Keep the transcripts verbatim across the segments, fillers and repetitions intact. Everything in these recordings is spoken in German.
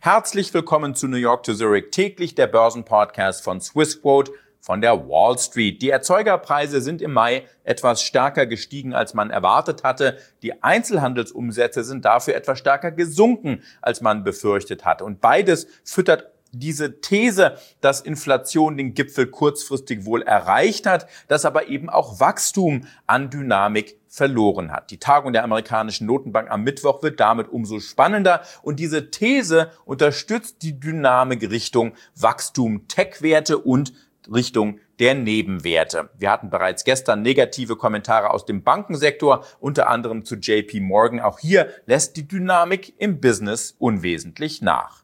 Herzlich willkommen zu New York to Zurich, täglich der Börsenpodcast von Swissquote von der Wall Street. Die Erzeugerpreise sind im Mai etwas stärker gestiegen, als man erwartet hatte. Die Einzelhandelsumsätze sind dafür etwas stärker gesunken, als man befürchtet hatte. Und beides füttert diese These, dass Inflation den Gipfel kurzfristig wohl erreicht hat, dass aber eben auch Wachstum an Dynamik verloren hat. Die Tagung der amerikanischen Notenbank am Mittwoch wird damit umso spannender und diese These unterstützt die Dynamik Richtung Wachstum Tech-Werte und Richtung der Nebenwerte. Wir hatten bereits gestern negative Kommentare aus dem Bankensektor, unter anderem zu J P Morgan. Auch hier lässt die Dynamik im Business unwesentlich nach.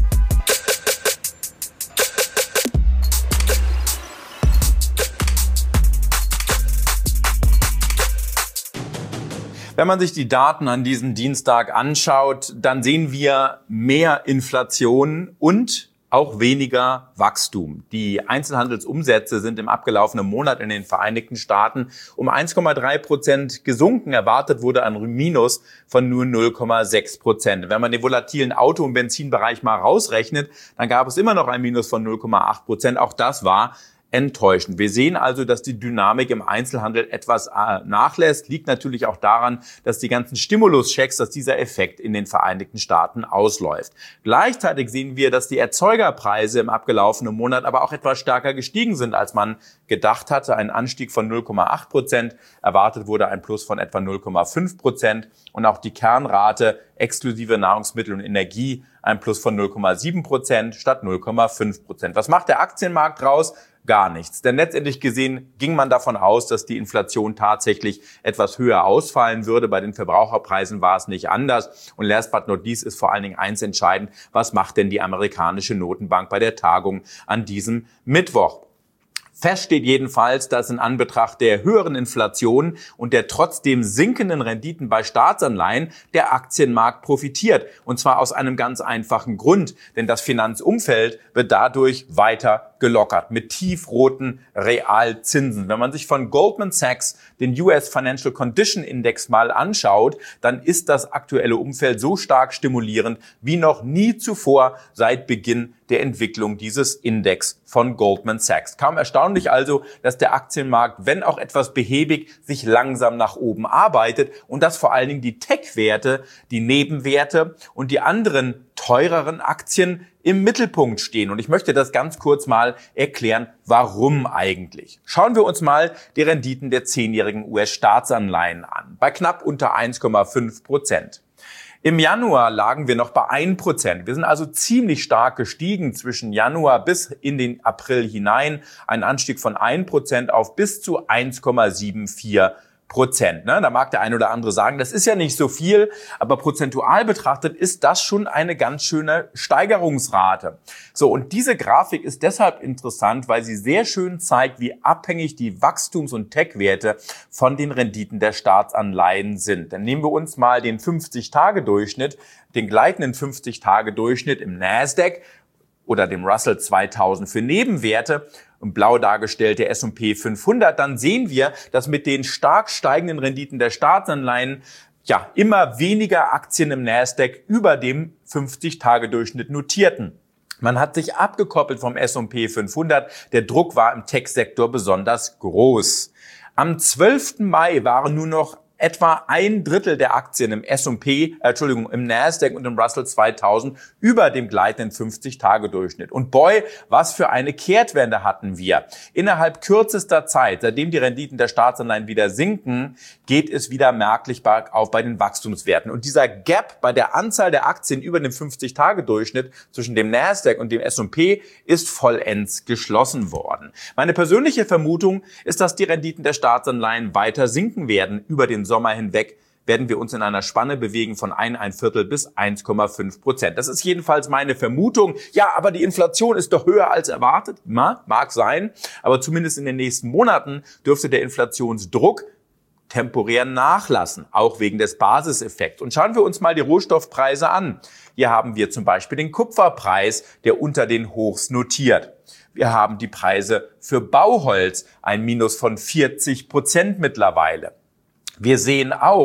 Wenn man sich die Daten an diesem Dienstag anschaut, dann sehen wir mehr Inflation und auch weniger Wachstum. Die Einzelhandelsumsätze sind im abgelaufenen Monat in den Vereinigten Staaten um eins Komma drei Prozent gesunken. Erwartet wurde ein Minus von nur null Komma sechs Prozent. Wenn man den volatilen Auto- und Benzinbereich mal rausrechnet, dann gab es immer noch ein Minus von null Komma acht Prozent. Auch das war enttäuschend. Wir sehen also, dass die Dynamik im Einzelhandel etwas nachlässt. Liegt natürlich auch daran, dass die ganzen Stimuluschecks, dass dieser Effekt in den Vereinigten Staaten ausläuft. Gleichzeitig sehen wir, dass die Erzeugerpreise im abgelaufenen Monat aber auch etwas stärker gestiegen sind, als man gedacht hatte. Ein Anstieg von null Komma acht Prozent. Erwartet wurde ein Plus von etwa null Komma fünf Prozent. Und auch die Kernrate exklusive Nahrungsmittel und Energie ein Plus von null Komma sieben Prozent statt null Komma fünf Prozent. Was macht der Aktienmarkt raus? Gar nichts. Denn letztendlich gesehen ging man davon aus, dass die Inflation tatsächlich etwas höher ausfallen würde. Bei den Verbraucherpreisen war es nicht anders. Und last but not least ist vor allen Dingen eins entscheidend. Was macht denn die amerikanische Notenbank bei der Tagung an diesem Mittwoch? Fest steht jedenfalls, dass in Anbetracht der höheren Inflation und der trotzdem sinkenden Renditen bei Staatsanleihen der Aktienmarkt profitiert. Und zwar aus einem ganz einfachen Grund. Denn das Finanzumfeld wird dadurch weiter gelockert mit tiefroten Realzinsen. Wenn man sich von Goldman Sachs den U S Financial Condition Index mal anschaut, dann ist das aktuelle Umfeld so stark stimulierend wie noch nie zuvor seit Beginn der Entwicklung dieses Index von Goldman Sachs. Kaum erstaunlich also, dass der Aktienmarkt, wenn auch etwas behäbig, sich langsam nach oben arbeitet und dass vor allen Dingen die Tech-Werte, die Nebenwerte und die anderen teureren Aktien im Mittelpunkt stehen. Und ich möchte das ganz kurz mal erklären, warum eigentlich. Schauen wir uns mal die Renditen der zehnjährigen U S-Staatsanleihen an, bei knapp unter eins Komma fünf Prozent. Im Januar lagen wir noch bei ein Prozent. Wir sind also ziemlich stark gestiegen zwischen Januar bis in den April hinein. Ein Anstieg von ein Prozent auf bis zu eins Komma vierundsiebzig Prozent. Ne? Da mag der ein oder andere sagen, das ist ja nicht so viel, aber prozentual betrachtet ist das schon eine ganz schöne Steigerungsrate. So, und diese Grafik ist deshalb interessant, weil sie sehr schön zeigt, wie abhängig die Wachstums- und Tech-Werte von den Renditen der Staatsanleihen sind. Dann nehmen wir uns mal den fünfzig-Tage-Durchschnitt, den gleitenden fünfzig-Tage-Durchschnitt im Nasdaq oder dem Russell zweitausend für Nebenwerte und blau dargestellt der S und P fünfhundert, dann sehen wir, dass mit den stark steigenden Renditen der Staatsanleihen ja immer weniger Aktien im Nasdaq über dem fünfzig-Tage-Durchschnitt notierten. Man hat sich abgekoppelt vom S und P fünfhundert. Der Druck war im Tech-Sektor besonders groß. Am zwölften Mai waren nur noch etwa ein Drittel der Aktien im S und P, äh, Entschuldigung, im Nasdaq und im Russell zweitausend über dem gleitenden fünfzig-Tage-Durchschnitt. Und boy, was für eine Kehrtwende hatten wir. Innerhalb kürzester Zeit, seitdem die Renditen der Staatsanleihen wieder sinken, geht es wieder merklich bergauf bei den Wachstumswerten. Und dieser Gap bei der Anzahl der Aktien über dem fünfzig-Tage-Durchschnitt zwischen dem Nasdaq und dem S und P ist vollends geschlossen worden. Meine persönliche Vermutung ist, dass die Renditen der Staatsanleihen weiter sinken werden über den Sommer hinweg, werden wir uns in einer Spanne bewegen von ein, ein Viertel bis eins Komma fünf Prozent. Das ist jedenfalls meine Vermutung. Ja, aber die Inflation ist doch höher als erwartet. Mag sein, aber zumindest in den nächsten Monaten dürfte der Inflationsdruck temporär nachlassen, auch wegen des Basiseffekts. Und schauen wir uns mal die Rohstoffpreise an. Hier haben wir zum Beispiel den Kupferpreis, der unter den Hochs notiert. Wir haben die Preise für Bauholz, ein Minus von vierzig Prozent mittlerweile. Wir sehen auch,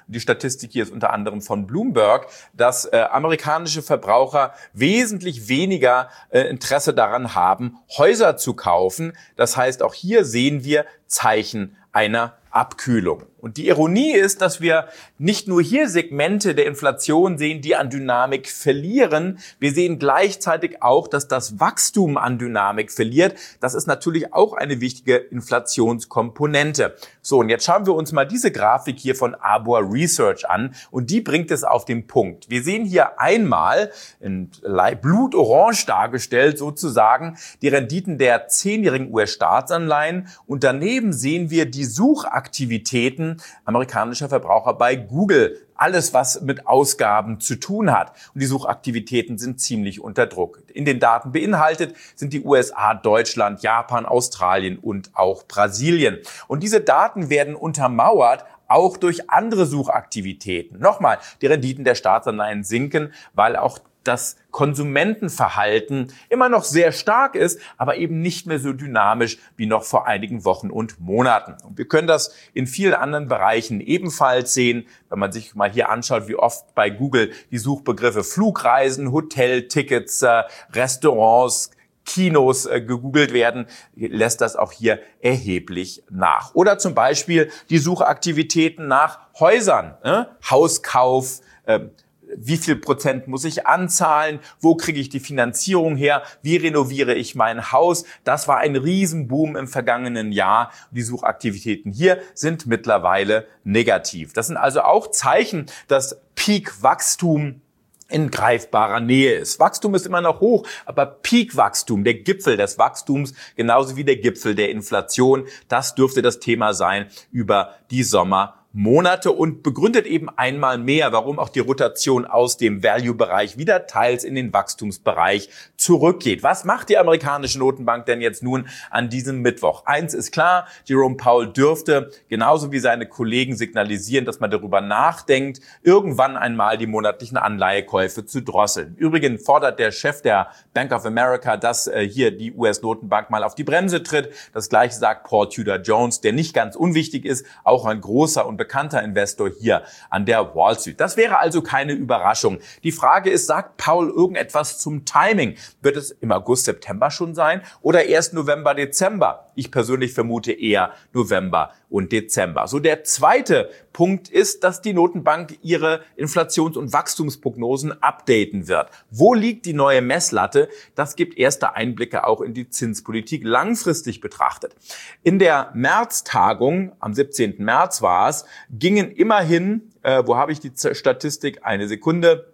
die Statistik hier ist unter anderem von Bloomberg, dass äh, amerikanische Verbraucher wesentlich weniger äh, Interesse daran haben, Häuser zu kaufen. Das heißt, auch hier sehen wir Zeichen einer Abkühlung. Und die Ironie ist, dass wir nicht nur hier Segmente der Inflation sehen, die an Dynamik verlieren. Wir sehen gleichzeitig auch, dass das Wachstum an Dynamik verliert. Das ist natürlich auch eine wichtige Inflationskomponente. So, und jetzt schauen wir uns mal diese Grafik hier von Arbor Research an. Und die bringt es auf den Punkt. Wir sehen hier einmal in blutorange dargestellt sozusagen die Renditen der zehnjährigen U S-Staatsanleihen. Und daneben sehen wir die Suchaktivitäten amerikanischer Verbraucher bei Google. Alles, was mit Ausgaben zu tun hat. Und die Suchaktivitäten sind ziemlich unter Druck. In den Daten beinhaltet sind die U S A, Deutschland, Japan, Australien und auch Brasilien. Und diese Daten werden untermauert auch durch andere Suchaktivitäten. Nochmal, die Renditen der Staatsanleihen sinken, weil auch das Konsumentenverhalten immer noch sehr stark ist, aber eben nicht mehr so dynamisch wie noch vor einigen Wochen und Monaten. Und wir können das in vielen anderen Bereichen ebenfalls sehen, wenn man sich mal hier anschaut, wie oft bei Google die Suchbegriffe Flugreisen, Hoteltickets, Restaurants, Kinos äh, gegoogelt werden, lässt das auch hier erheblich nach. Oder zum Beispiel die Suchaktivitäten nach Häusern, äh, Hauskauf, äh, wie viel Prozent muss ich anzahlen? Wo kriege ich die Finanzierung her? Wie renoviere ich mein Haus? Das war ein Riesenboom im vergangenen Jahr. Die Suchaktivitäten hier sind mittlerweile negativ. Das sind also auch Zeichen, dass Peak-Wachstum in greifbarer Nähe ist. Wachstum ist immer noch hoch, aber Peak-Wachstum, der Gipfel des Wachstums, genauso wie der Gipfel der Inflation, das dürfte das Thema sein über die Sommer Monate und begründet eben einmal mehr, warum auch die Rotation aus dem Value-Bereich wieder teils in den Wachstumsbereich zurückgeht. Was macht die amerikanische Notenbank denn jetzt nun an diesem Mittwoch? Eins ist klar, Jerome Powell dürfte genauso wie seine Kollegen signalisieren, dass man darüber nachdenkt, irgendwann einmal die monatlichen Anleihekäufe zu drosseln. Übrigens fordert der Chef der Bank of America, dass äh, hier die U S-Notenbank mal auf die Bremse tritt. Das Gleiche sagt Paul Tudor Jones, der nicht ganz unwichtig ist, auch ein großer und bekannter Investor hier an der Wall Street. Das wäre also keine Überraschung. Die Frage ist, sagt Powell irgendetwas zum Timing? Wird es im August, September schon sein oder erst November, Dezember? Ich persönlich vermute eher November und Dezember. So, der zweite Punkt ist, dass die Notenbank ihre Inflations- und Wachstumsprognosen updaten wird. Wo liegt die neue Messlatte? Das gibt erste Einblicke auch in die Zinspolitik langfristig betrachtet. In der Märztagung, am siebzehnten März war es, gingen immerhin, äh, wo habe ich die Statistik? Eine Sekunde.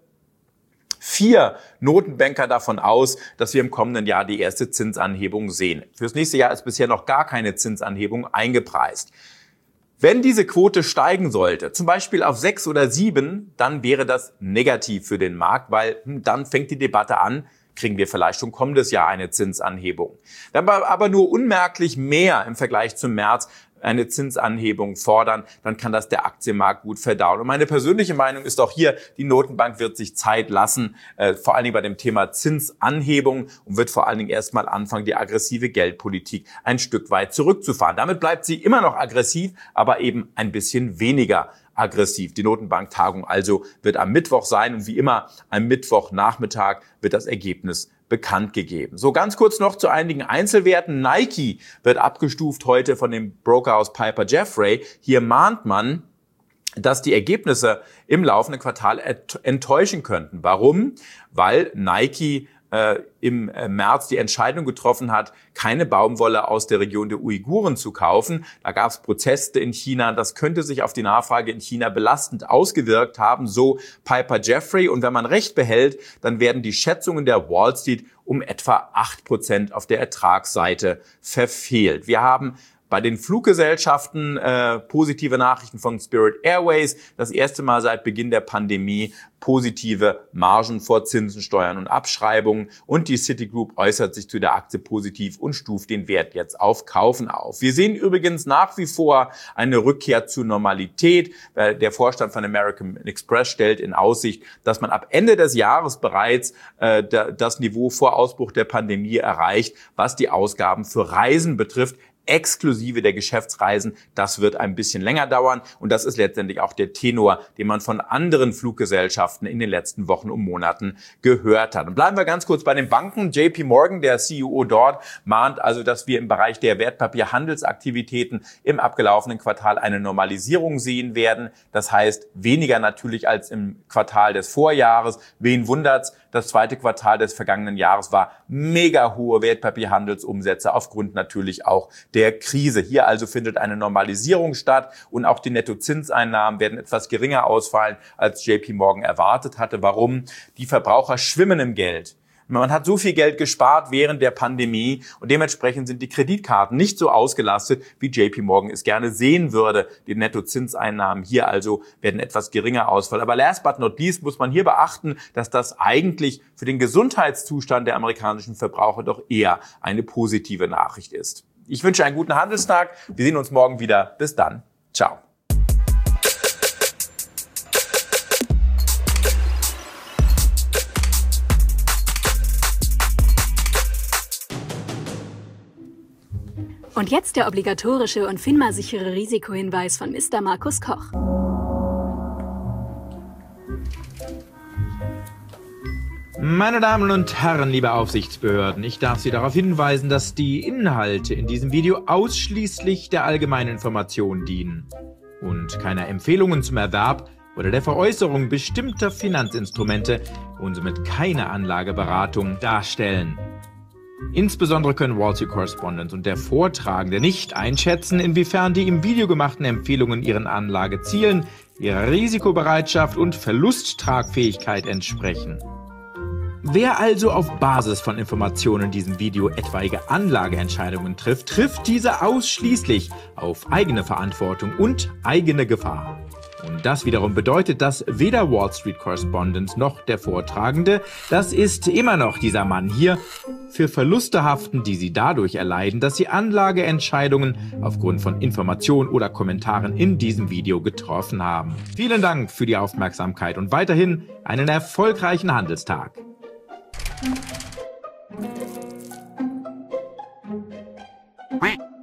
Vier Notenbanker davon aus, dass wir im kommenden Jahr die erste Zinsanhebung sehen. Fürs nächste Jahr ist bisher noch gar keine Zinsanhebung eingepreist. Wenn diese Quote steigen sollte, zum Beispiel auf sechs oder sieben, dann wäre das negativ für den Markt, weil hm, dann fängt die Debatte an, kriegen wir vielleicht schon kommendes Jahr eine Zinsanhebung. Wenn wir aber nur unmerklich mehr im Vergleich zum März eine Zinsanhebung fordern, dann kann das der Aktienmarkt gut verdauen. Und meine persönliche Meinung ist auch hier, die Notenbank wird sich Zeit lassen, äh, vor allen Dingen bei dem Thema Zinsanhebung und wird vor allen Dingen erstmal anfangen, die aggressive Geldpolitik ein Stück weit zurückzufahren. Damit bleibt sie immer noch aggressiv, aber eben ein bisschen weniger aggressiv. Die Notenbanktagung also wird am Mittwoch sein und wie immer am Mittwochnachmittag wird das Ergebnis bekannt gegeben. So, ganz kurz noch zu einigen Einzelwerten. Nike wird abgestuft heute von dem Brokerhaus Piper Jaffray. Hier mahnt man, dass die Ergebnisse im laufenden Quartal enttäuschen könnten. Warum? Weil Nike äh, im März die Entscheidung getroffen hat, keine Baumwolle aus der Region der Uiguren zu kaufen. Da gab es Proteste in China. Das könnte sich auf die Nachfrage in China belastend ausgewirkt haben, so Piper Jaffray. Und wenn man Recht behält, dann werden die Schätzungen der Wall Street um etwa acht Prozent auf der Ertragsseite verfehlt. Wir haben bei den Fluggesellschaften äh, positive Nachrichten von Spirit Airways. Das erste Mal seit Beginn der Pandemie positive Margen vor Zinsen, Steuern und Abschreibungen. Und die Citigroup äußert sich zu der Aktie positiv und stuft den Wert jetzt auf Kaufen auf. Wir sehen übrigens nach wie vor eine Rückkehr zur Normalität. Der Vorstand von American Express stellt in Aussicht, dass man ab Ende des Jahres bereits äh, das Niveau vor Ausbruch der Pandemie erreicht, was die Ausgaben für Reisen betrifft. exklusive der Geschäftsreisen. Das wird ein bisschen länger dauern und das ist letztendlich auch der Tenor, den man von anderen Fluggesellschaften in den letzten Wochen und Monaten gehört hat. Und bleiben wir ganz kurz bei den Banken. J P Morgan, der C E O dort, mahnt also, dass wir im Bereich der Wertpapierhandelsaktivitäten im abgelaufenen Quartal eine Normalisierung sehen werden. Das heißt, weniger natürlich als im Quartal des Vorjahres. Wen wundert's? Das zweite Quartal des vergangenen Jahres war mega hohe Wertpapierhandelsumsätze aufgrund natürlich auch der Krise. Hier also findet eine Normalisierung statt und auch die Nettozinseinnahmen werden etwas geringer ausfallen, als J P Morgan erwartet hatte. Warum? Die Verbraucher schwimmen im Geld. Man hat so viel Geld gespart während der Pandemie und dementsprechend sind die Kreditkarten nicht so ausgelastet, wie J P Morgan es gerne sehen würde. Die Nettozinseinnahmen hier also werden etwas geringer ausfallen. Aber last but not least muss man hier beachten, dass das eigentlich für den Gesundheitszustand der amerikanischen Verbraucher doch eher eine positive Nachricht ist. Ich wünsche einen guten Handelstag. Wir sehen uns morgen wieder. Bis dann. Ciao. Und jetzt der obligatorische und FINMA-sichere Risikohinweis von Mister Markus Koch. Meine Damen und Herren, liebe Aufsichtsbehörden, ich darf Sie darauf hinweisen, dass die Inhalte in diesem Video ausschließlich der allgemeinen Information dienen und keine Empfehlungen zum Erwerb oder der Veräußerung bestimmter Finanzinstrumente und somit keine Anlageberatung darstellen. Insbesondere können Wall Street Correspondent und der Vortragende nicht einschätzen, inwiefern die im Video gemachten Empfehlungen ihren Anlagezielen, ihrer Risikobereitschaft und Verlusttragfähigkeit entsprechen. Wer also auf Basis von Informationen in diesem Video etwaige Anlageentscheidungen trifft, trifft diese ausschließlich auf eigene Verantwortung und eigene Gefahr. Und das wiederum bedeutet, dass weder Wall Street Correspondent noch der Vortragende, das ist immer noch dieser Mann hier, für Verluste haften, die sie dadurch erleiden, dass sie Anlageentscheidungen aufgrund von Informationen oder Kommentaren in diesem Video getroffen haben. Vielen Dank für die Aufmerksamkeit und weiterhin einen erfolgreichen Handelstag. Quack.